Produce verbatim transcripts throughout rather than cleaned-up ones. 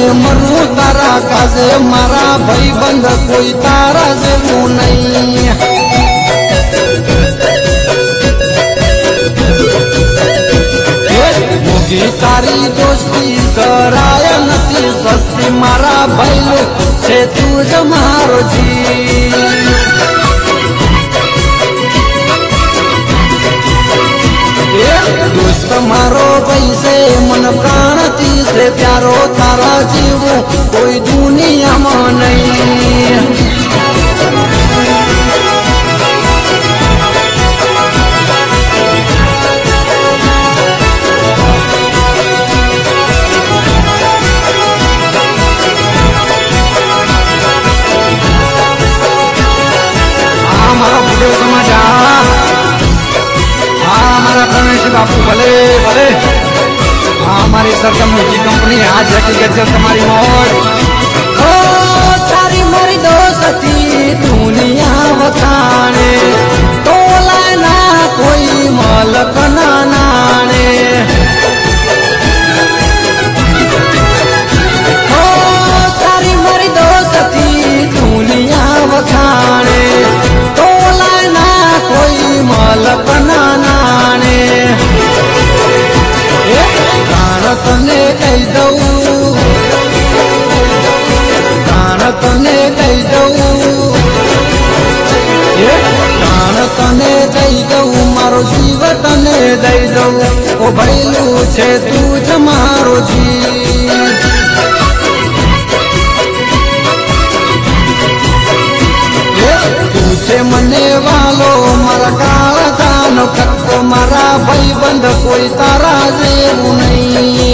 मरू तारा काजे मारा भाई बंद कोई तारा जेवू नहीं। मोगी तारी दोस्ती कराय नती सस्ती मारा भैलो से तुझ मारो जी। दोस्त मारो पैसे मन प्राण ती से प्यारो तारा जीव कोई दुनिया में नहीं। हमारा वीडियो समझ आ हमारा गणेश बापू भले भले हमारी सरगम की कंपनी आज हकीकत से तुम्हारी मौज ओ तारी मरी दोस्ती दुनिया बखाने तोला ना कोई मलक ना नाने। ओ तारी मरी दोस्ती दुनिया बखाने तोला ना कोई मलक ना नाने। तने कही दऊ कान तने कही दऊ कान तने दई दऊ मारो जीव तने दई दऊ ओ भैलू छे तुझ मारो जी। तुझे मने वालो मारा काला जानो कक्को मारा भाई बंद कोई तारा जेवू नहीं।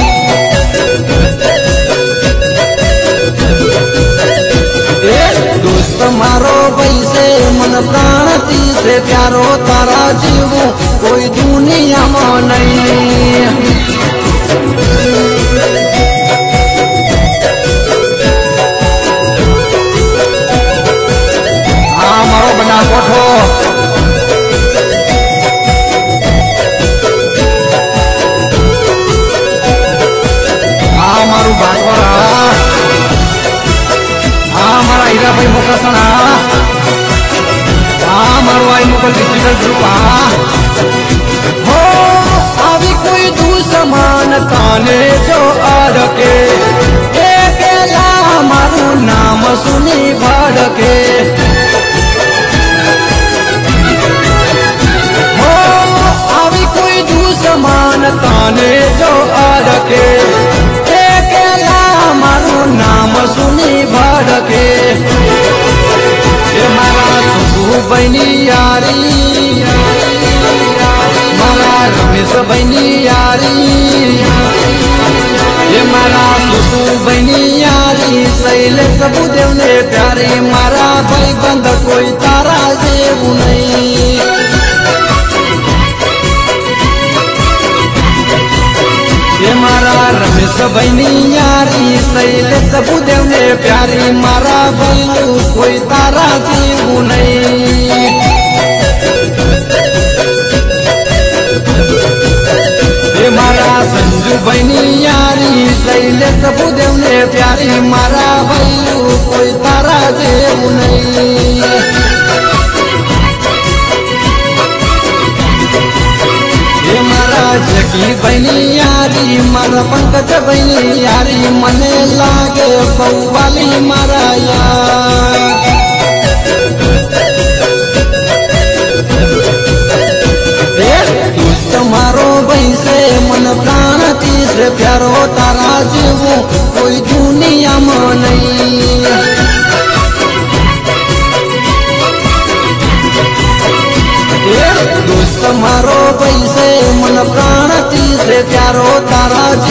दोस्त मारो पैसे मन प्राण ती से प्यारो तारा जीव कोई दुनिया में नहीं। कोठो हाँ मारू भागवरा हाँ मारा हीरा भाई मोकसना हाँ मारू आई मोकल डिजिटल ग्रुप हो अभी कोई दुश्मन ताने जो अड़के अकेला मारू नाम सुनी भड़के। समान ताने जो अड़के अकेला मारू नाम सुनी भड़के। मारा सुबह बनी यारी मारा रमेश बनी यारी ये मारा सुबह बनी यारी सैले सबू देव ने प्यारी मारा भाई बंद कोई तारा जेवू नहीं। ये मारा रमेश बनी यारी सैले सबू देव ने प्यारी मारा भैलू कोई तारा जीवू नहीं। ये मारा संजू बनी यारी सैले सबू देव ने प्यारी मारा भैलू कोई तारा जीवू नहीं। जगी बनी यारी मारा पंकज बनी यारी मने लागे पौवाली मारा यार। दोस्त मारो बैसे मन प्राण तीसरे प्यारो तारा जीवू कोई दुनिया में नहीं। दोस्त मारो पैसे मन प्राण तीसरे प्यारो तारा